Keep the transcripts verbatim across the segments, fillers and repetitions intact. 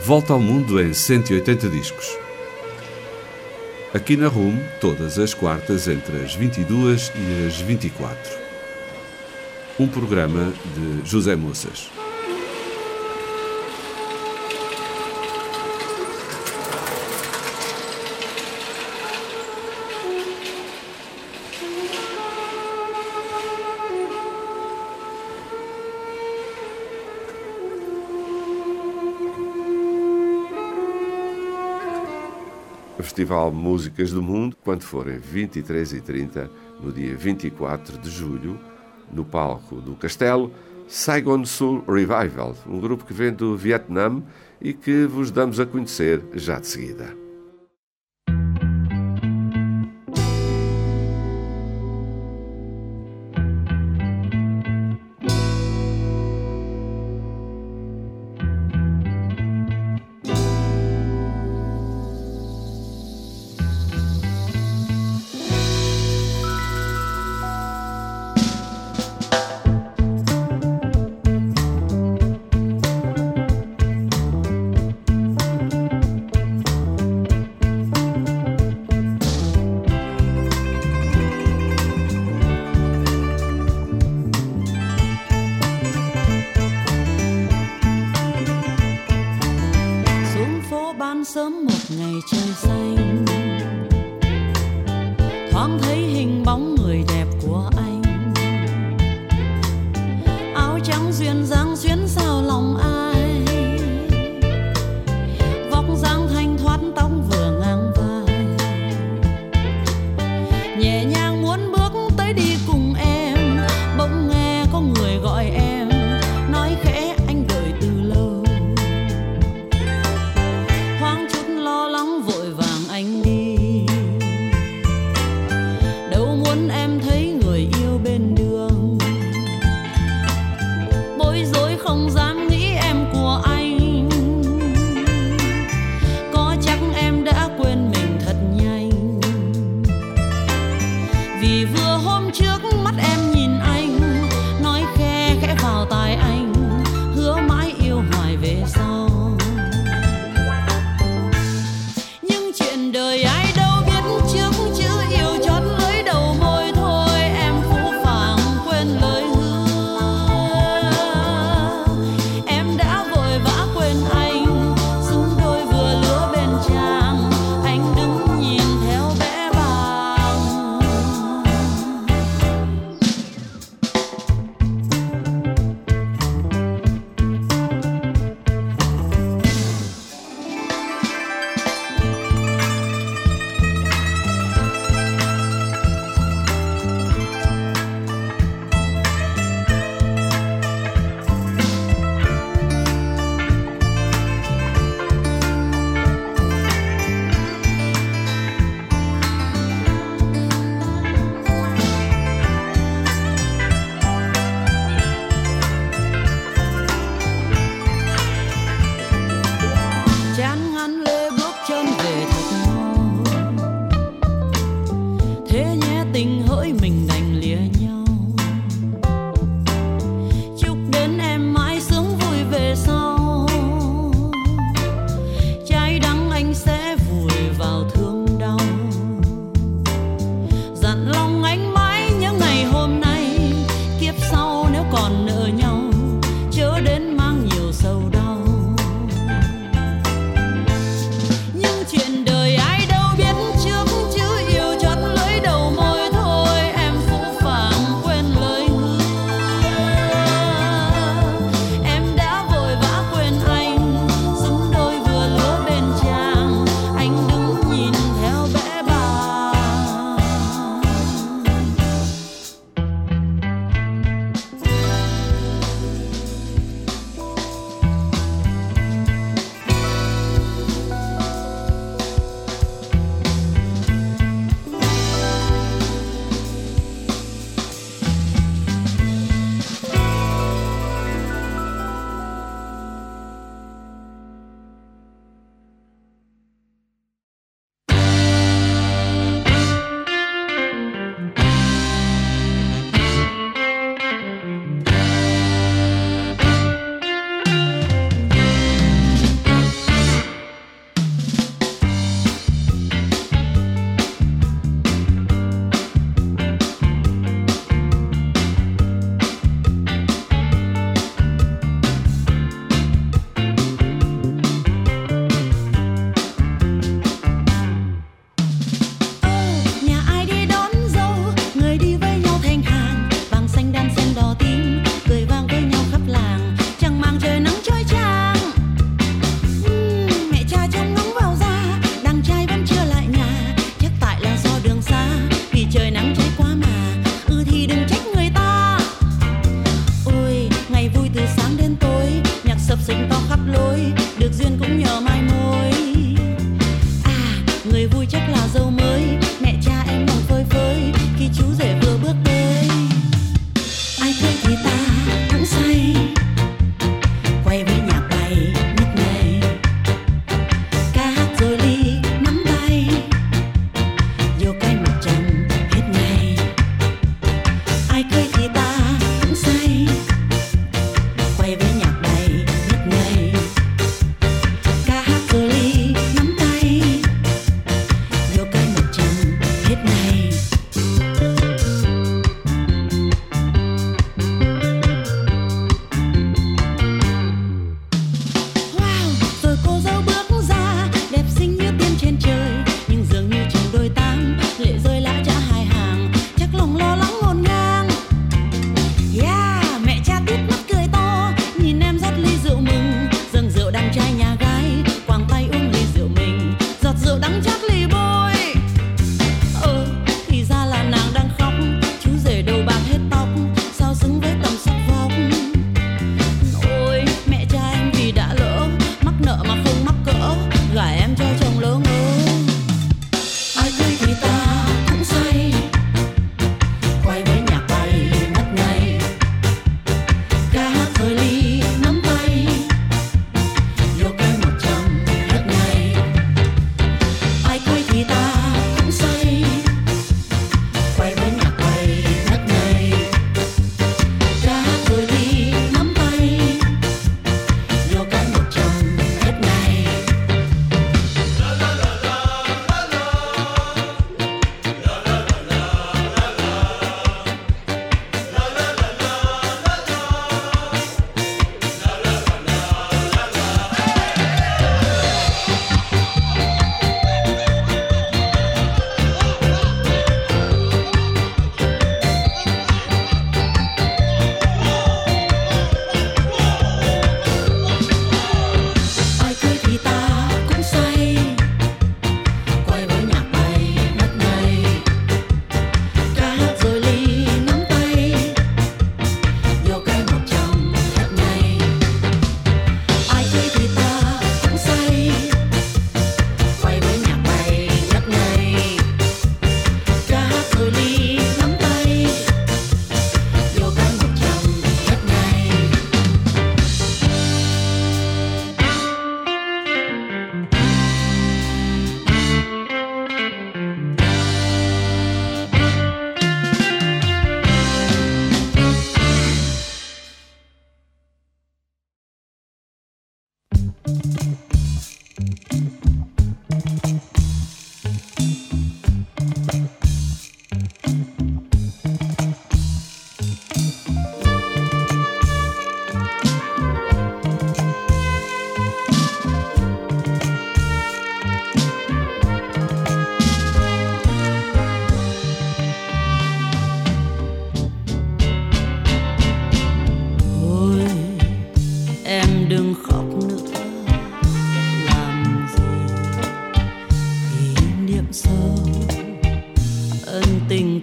Volta ao mundo em cento e oitenta discos. Aqui na R U M, todas as quartas entre as vinte e duas e as vinte e quatro. Um programa de José Moças. O Festival Músicas do Mundo, quando forem vinte e três e trinta, no dia vinte e quatro de julho, no palco do Castelo, Saigon Soul Revival, um grupo que vem do Vietnã e que vos damos a conhecer já de seguida. Sớm một ngày trời xanh, thoáng thấy hình bóng người đẹp của anh. Áo trắng duyên dáng xuyến sao lòng ai, vóc dáng thanh thoát tóc vừa ngang vai. Nhẹ nhàng muốn bước tới đi cùng em, bỗng nghe có người gọi em, nói khẽ anh đợi từ lâu. Lo lắng vội vàng anh đi, đâu muốn em thấy người yêu bên đường. Bối rối không dám nghĩ em của anh, có chắc em đã quên mình thật nhanh. Vì vừa hôm trước mắt em nhìn anh, nói khe khẽ vào tai anh, hứa mãi yêu hoài về sau. Đời ai đâu biết trước chữ yêu chót lưỡi đầu môi thôi, em phũ phàng quên lời hứa. Em đã vội vã quên anh, xứng đôi vừa lứa bên chàng, anh đứng nhìn theo bé bàng.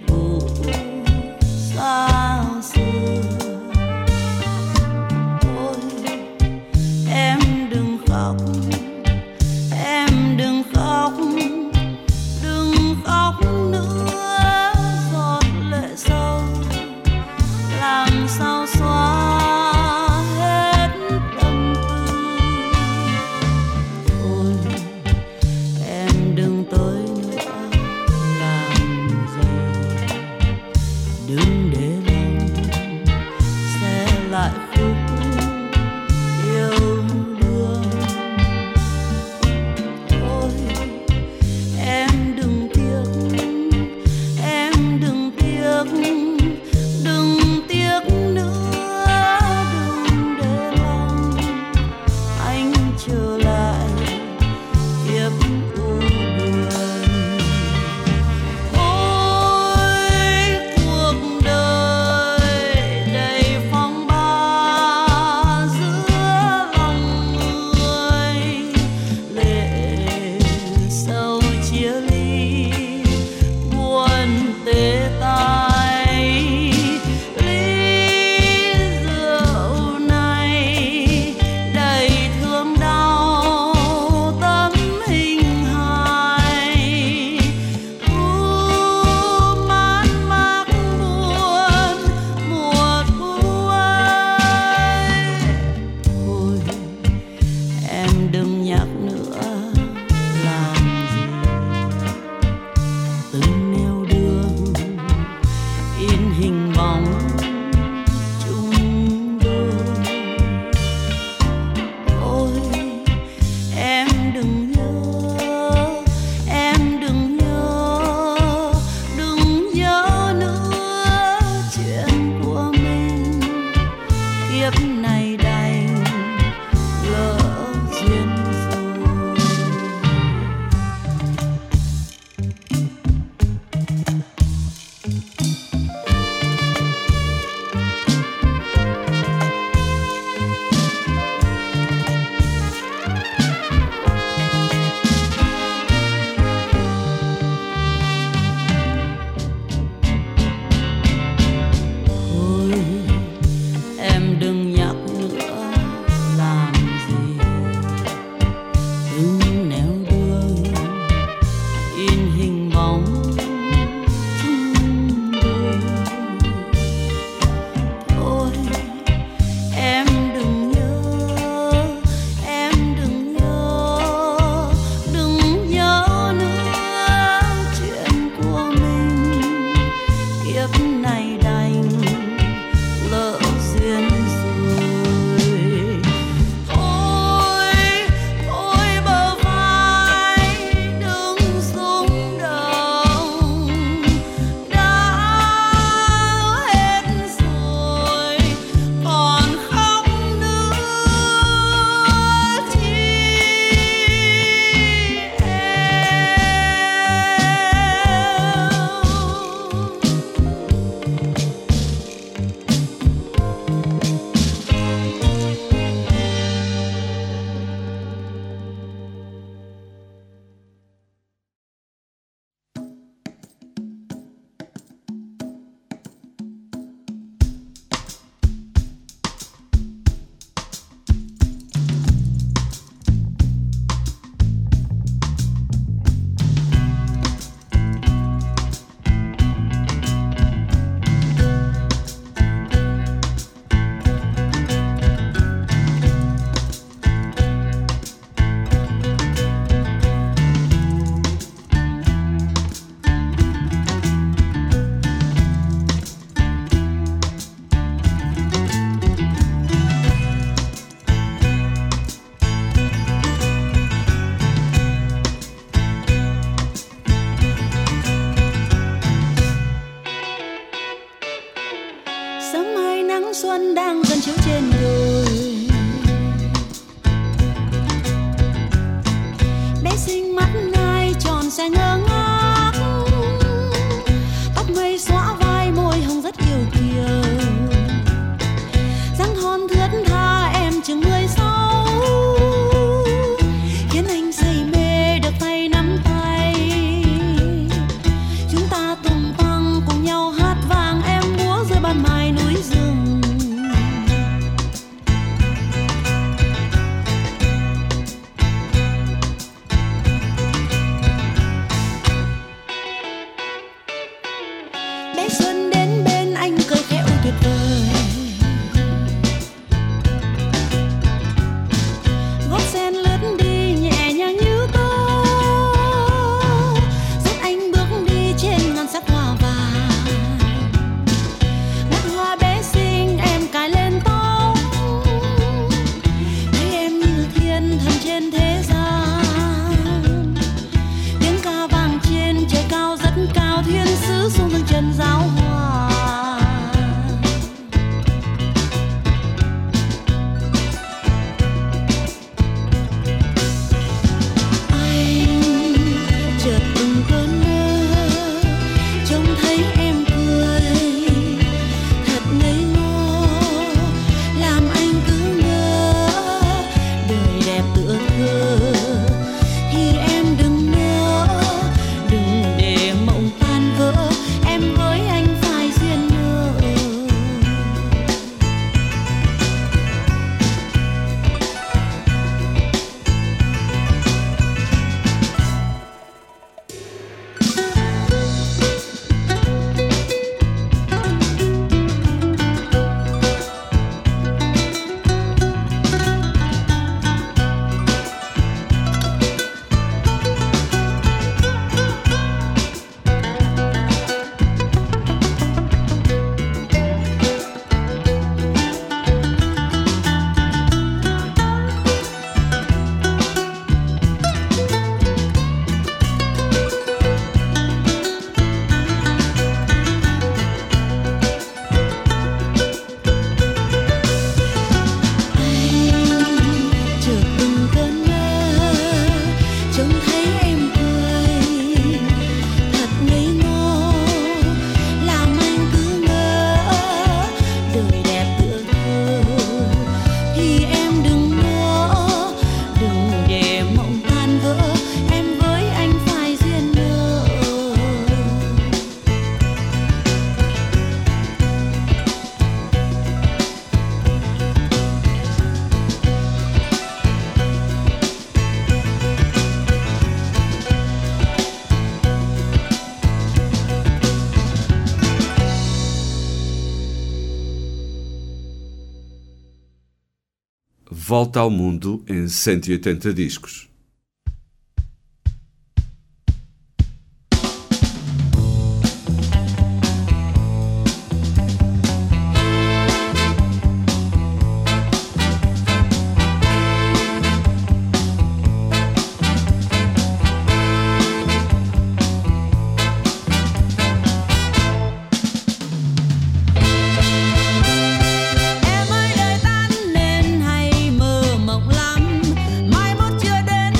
cũ xa xưa. Ôi em đừng khóc, em đừng khóc, đừng khóc nữa, giọt lệ sâu làm sao xóa hết tâm tư. Ôi em đừng tới nữa làm gì, đừng để lòng xe lại khúc yêu đương. Ôi em đừng tiếc, em đừng tiếc, đừng tiếc nữa, đừng để lòng anh trở lại kiếp u buồn. Ôi cuộc đời đầy phong ba giữa lòng người, lệ sâu chia ly buồn tê tái. Ly rượu này đầy thương đau tâm hình hài, u man mác buồn mùa thu ấy. Thôi em đừng nhắc nữa làm gì, từng nẻo đường in hình bóng chung đôi. Ôi em đừng nhớ, em đừng nhớ, đừng nhớ nữa chuyện của mình. Kiếp này đành lỡ duyên rồi. Thôi em đừng nhắc nữa làm gì, đừng nẻo đường in hình bóng chung đôi. Thôi em đừng nhớ, em đừng nhớ, đừng nhớ nữa chuyện của mình. Kiếp này đành lỡ duyên rồi. Ôi ôi bờ vai đừng rung động, đã hết rồi còn khóc nữa chi em. Sớm mai nắng xuân đang dần chiếu trên đồi, bé xinh mắt ngai tròn xe ngơ ngác, tóc mây xõa vai môi hồng rất yêu kiều, dáng hòn thướt tha em chừng mười sáu, khiến anh say mê được tay nắm tay. Chúng ta tung tăng cùng xuân đến bên anh cười khẽ tuyệt vời. Gót sen lướt đi nhẹ nhàng như câu, dắt anh bước đi trên ngàn sắc hoa vàng. Ngắt hoa bé xinh em cài lên tóc, thấy em như thiên thần trên thế gian. Tiếng ca vang trên trời cao rất cao, thiên sứ xuống từng chân giáo hòa. Chợt từng cơn mơ trông thấy em cười thật ngây ngô, làm anh cứ ngỡ đời đẹp tựa thơ. Thì em đừng ngỡ, đừng để mộng tan vỡ, em với anh phải duyên nợ. Chợt từng cơn mơ trông thấy em cười thật ngây ngô, làm anh cứ ngỡ đời đẹp tựa thơ. Thì em đừng ngỡ, đừng để mộng tan vỡ, em với anh phải duyên nợ. Volta ao mundo em cento e oitenta discos. Em ơi đời tan nên hay mơ mộng lắm, mai mốt chưa đến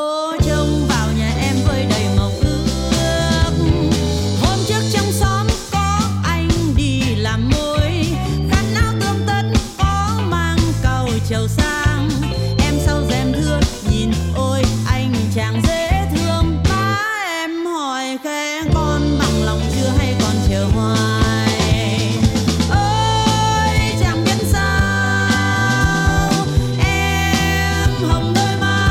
phố trông vào nhà em với đầy mộng ước. Hôm trước trong xóm có anh đi làm môi, khăn áo tươm tất có mang cầu trầu sang. Em sau rèm thưa nhìn ôi anh chàng dễ thương. Má em hỏi khẽ con bằng lòng chưa hay còn chờ hoài. Ôi chẳng biết sao em hồng đôi má,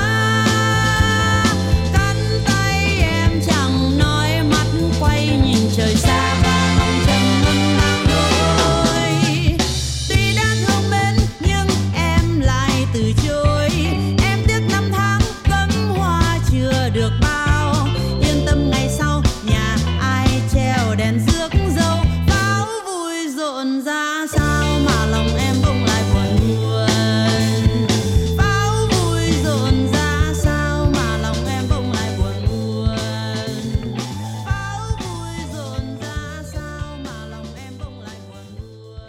cắn tay em chẳng nói, mắt quay nhìn trời xa và lòng chân ngân đang đôi. Tuy đã thương mến nhưng em lại từ chối. Em tiếc năm tháng cấm hoa chưa được bao. Yên tâm ngày sau nhà ai treo đèn rước dâu. Pháo vui rộn ra sao mà lòng em bỗng lại buồn buồn. Pháo vui rộn ra sao mà lòng em bỗng lại buồn buồn. Pháo vui rộn ra sao mà lòng em bỗng lại buồn buồn.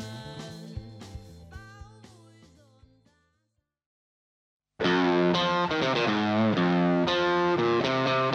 Pháo vui rộn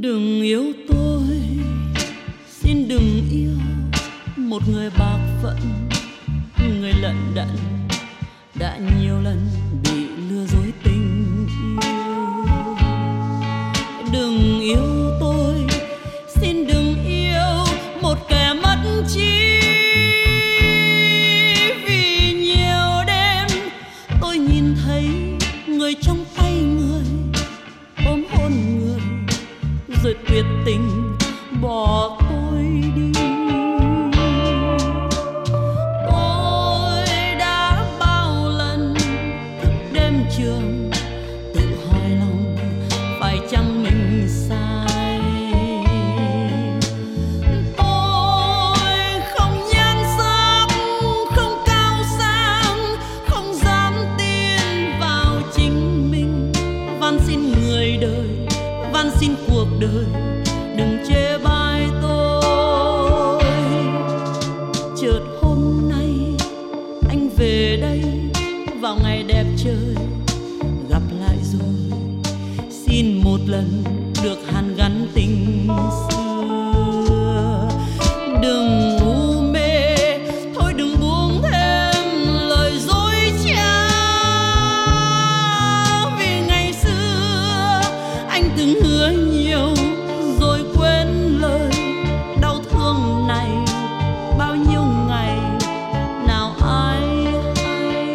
Đừng yêu tôi, xin đừng yêu một người bạc phận, người lận đận đã nhiều lần bị lừa dối tình yêu. Đừng yêu tôi, xin đừng yêu một kẻ mất trí. Vì nhiều đêm tôi nhìn thấy người trong tay người ôm hôn người, rồi tuyệt tình bỏ tôi đi. Tôi đã bao lần thức đêm trường tự hỏi lòng phải chăng mình sai. Tôi không nhan sắc, không cao sang, không dám tin vào chính mình. Van xin người đời, van xin cuộc đời đừng chê bai tôi. Chợt hôm nay anh về đây vào ngày đẹp trời, gặp lại rồi xin một lần được hàn gắn tình xưa. Đừng u mê, thôi đừng buông thêm lời dối trá. Vì ngày xưa anh từng hứa nhiều rồi quên lời, đau thương này bao nhiêu ngày nào ai hay.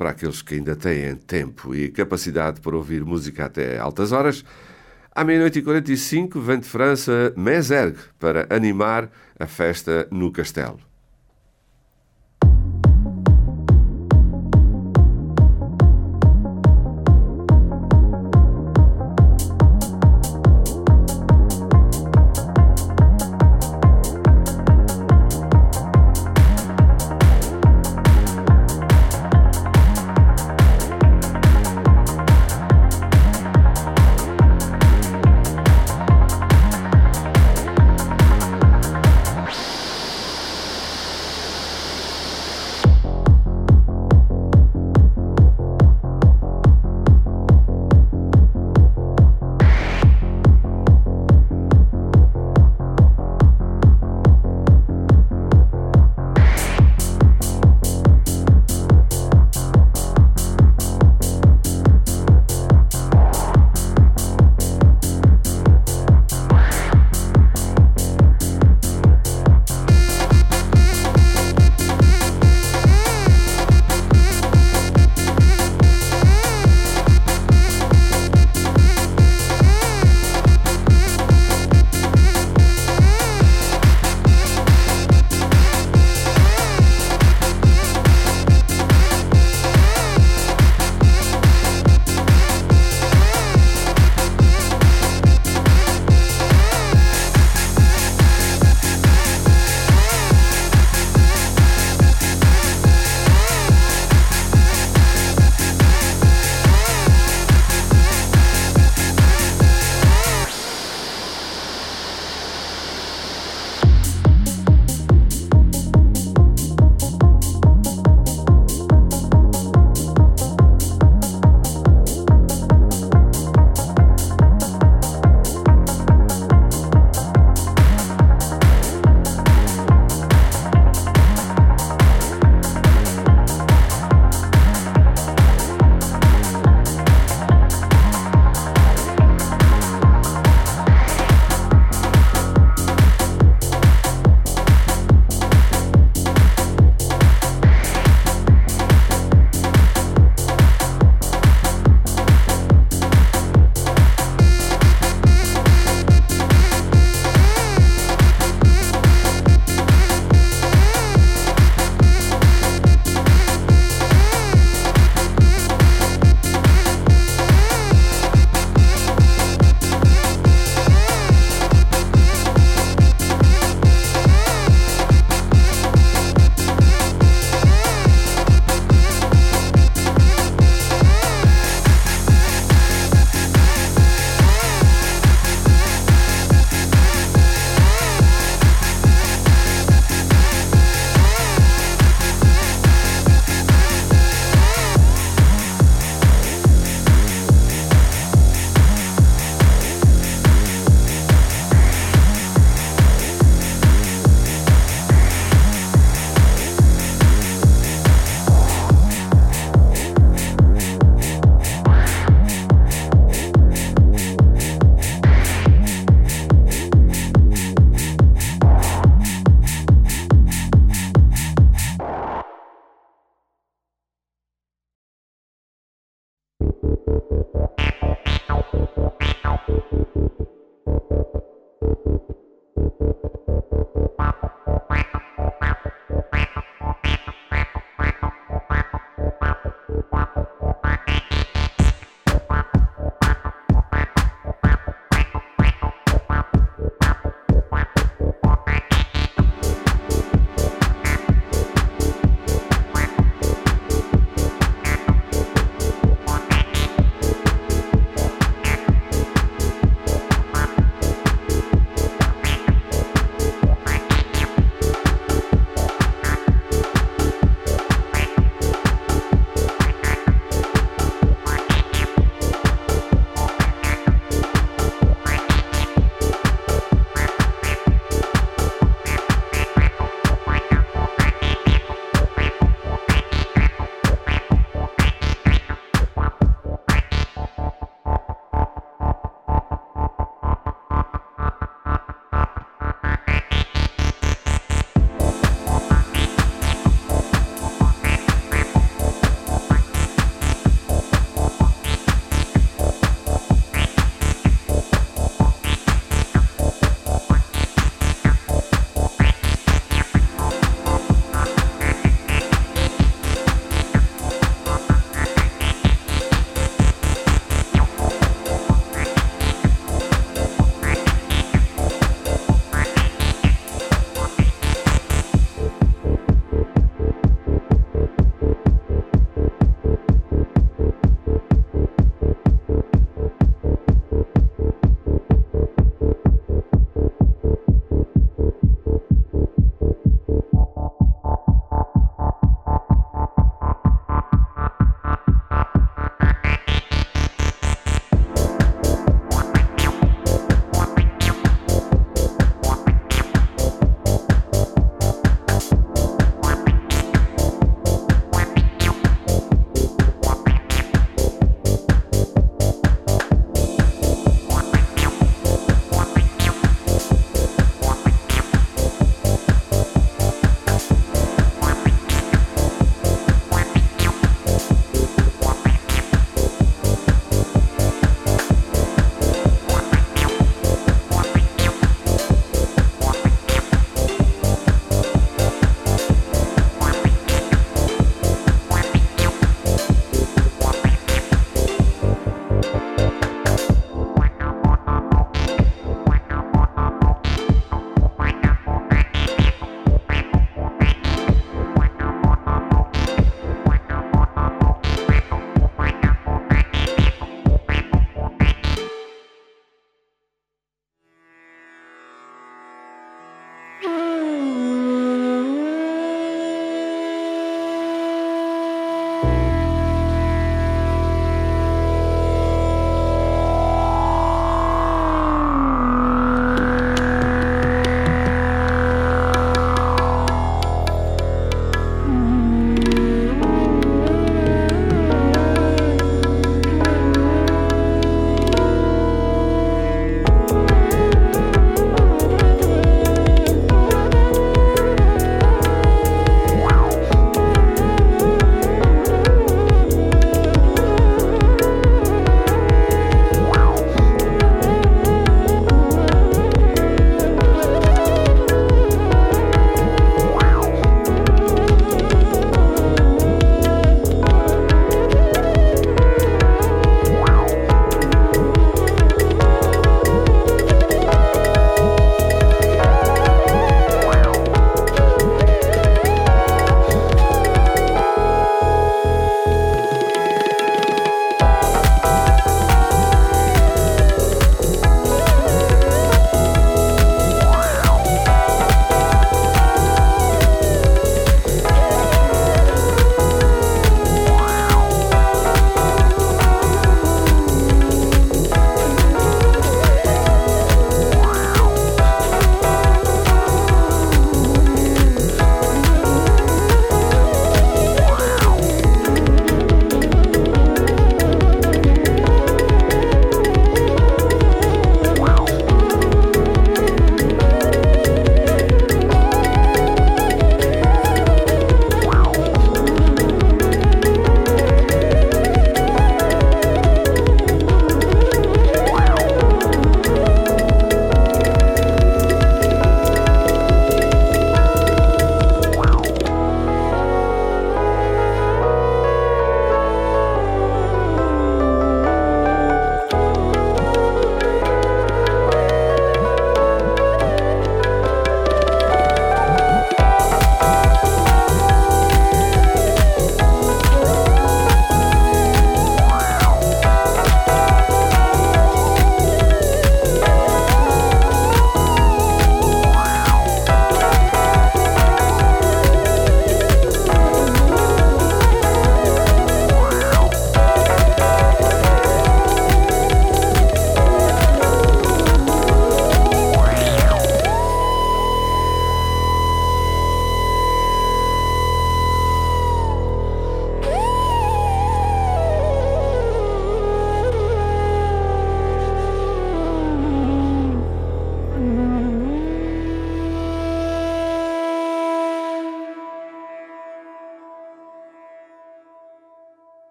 para aqueles que ainda têm tempo e capacidade para ouvir música até altas horas. À meia-noite e quarenta e cinco, vem de França Mézergue para animar a festa no Castelo.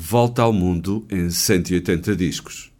volta ao mundo em cento e oitenta discos.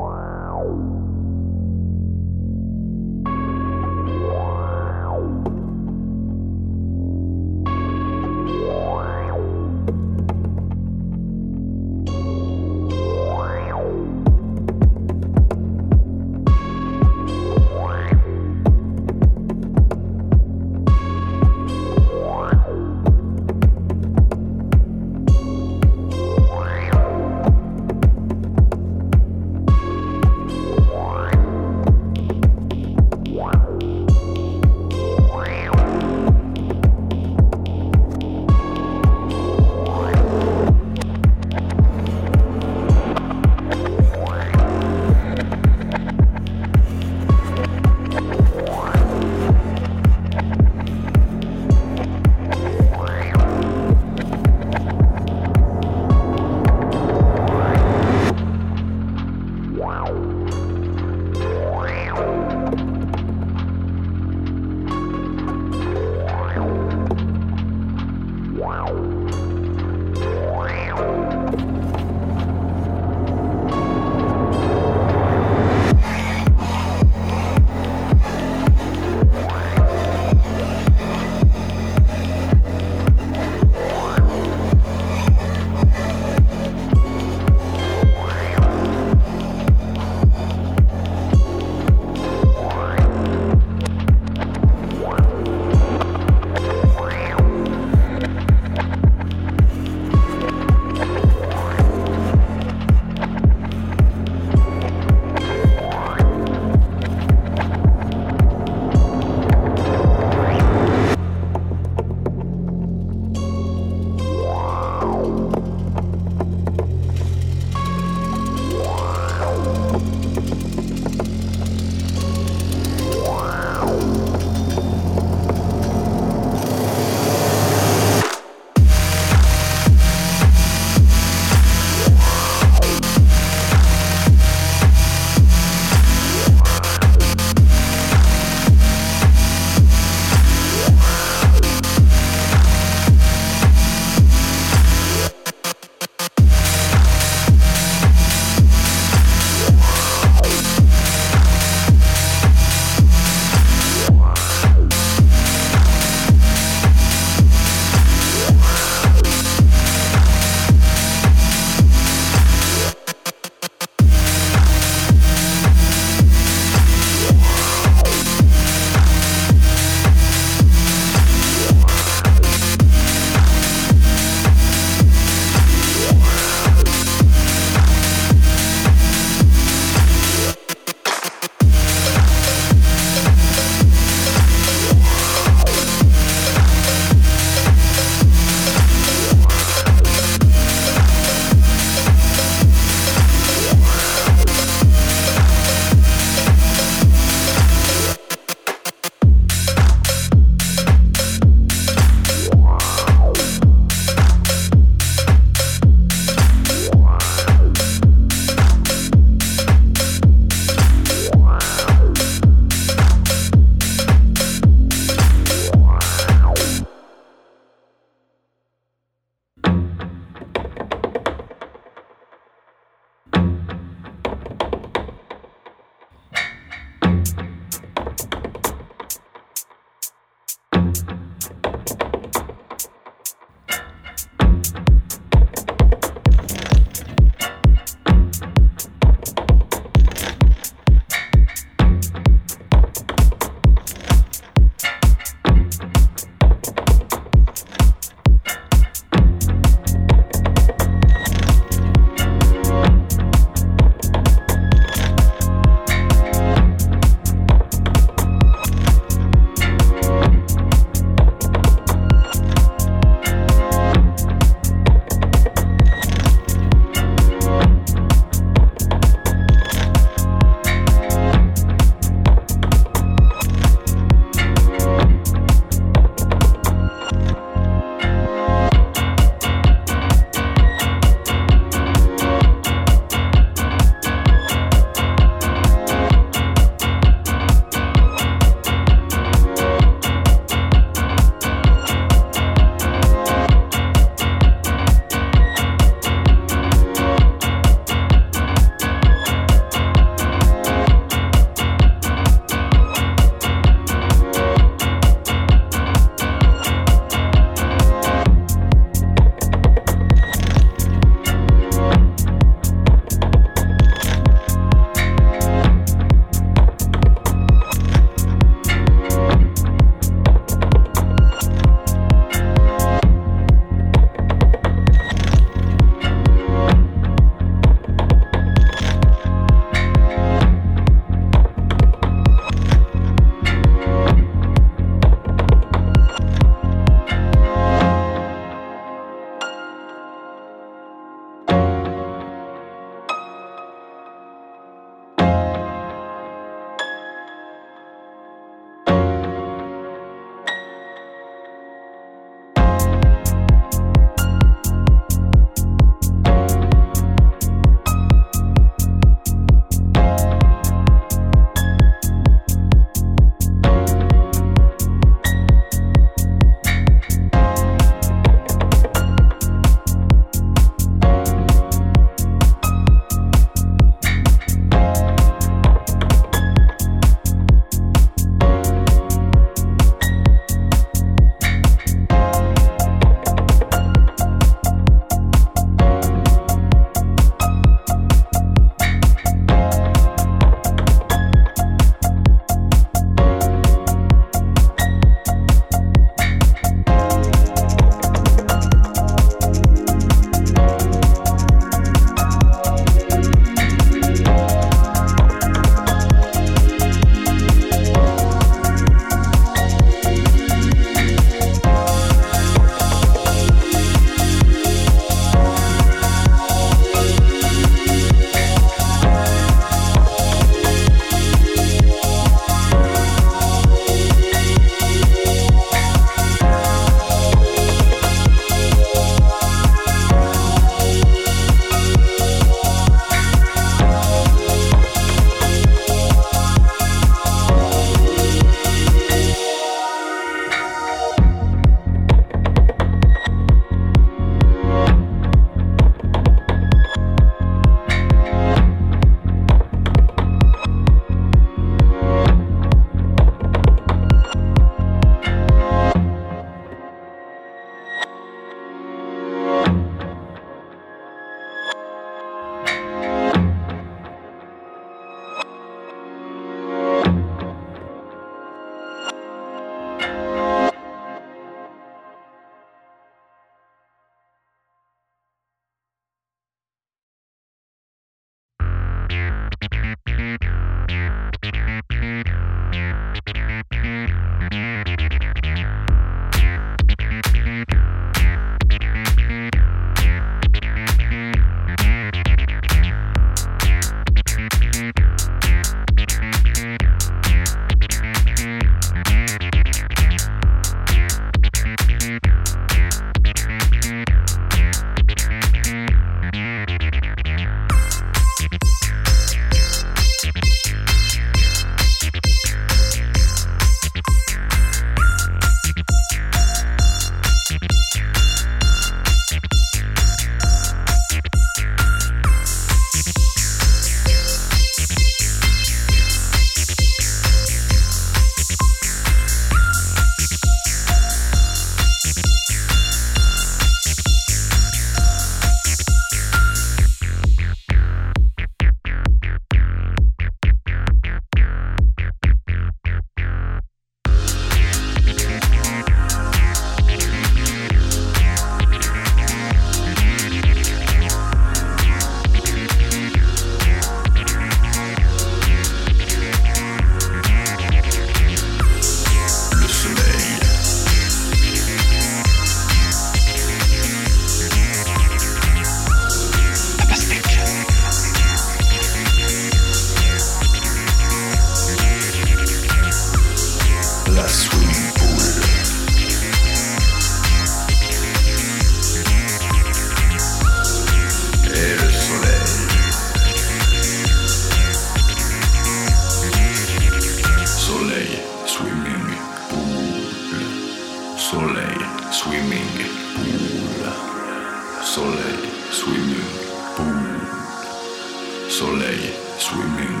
pool, soleil, swimming pool, soleil, swimming